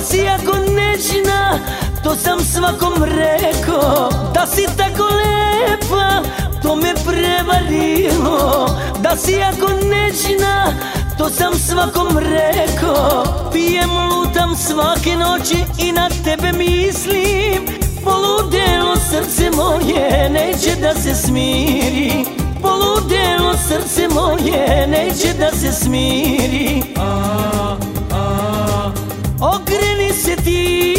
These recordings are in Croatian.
Da si jako nežna, to sam svakom rekao. Da si tako lepa, to me prevarilo. Da si jako nežna, to sam svakom rekao. Pijem, lutam svake noći i na tebe mislim. Poludelo srce moje neće da se smiri. Poludelo srce moje neće da se smiri. Okreni se ti,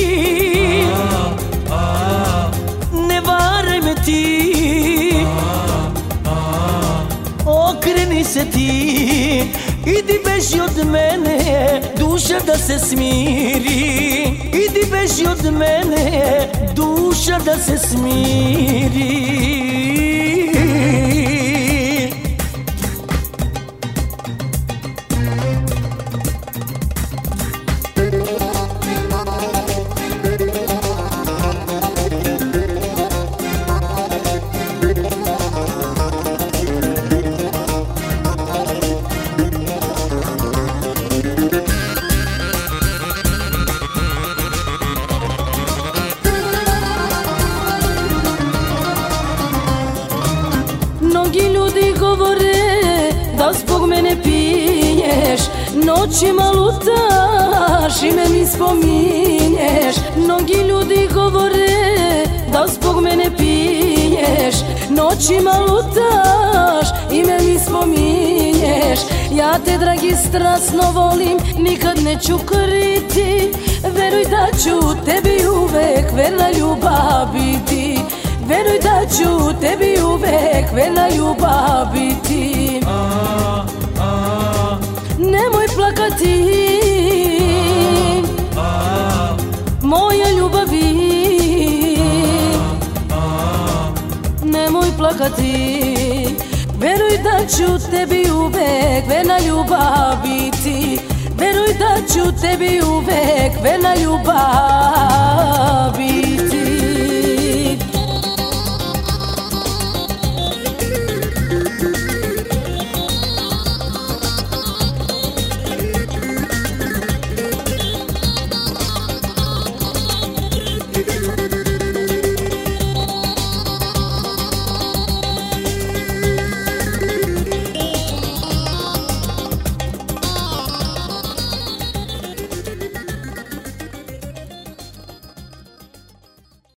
ne varaj me ti. Okreni se ti, idi beži od mene, duša da se smiri. Idi beži od mene, duša da se smiri. Mnogi ljudi govore da zbog mene piješ, noćima lutaš i me mi spominješ. Mnogi ljudi govore da zbog mene piješ, noćima lutaš i me mi spominješ. Ja te, dragi, strasno volim, nikad neću kriti. Veruj da ću tebi uvek verna ljubav biti. Veruj da ću tebi uvek verna ljubav biti. Nemoj plakati, moja ljubavi. Nemoj plakati, veruj da ću tebi uvek verna ljubav biti. Veruj da ću tebi uvek verna ljubav biti.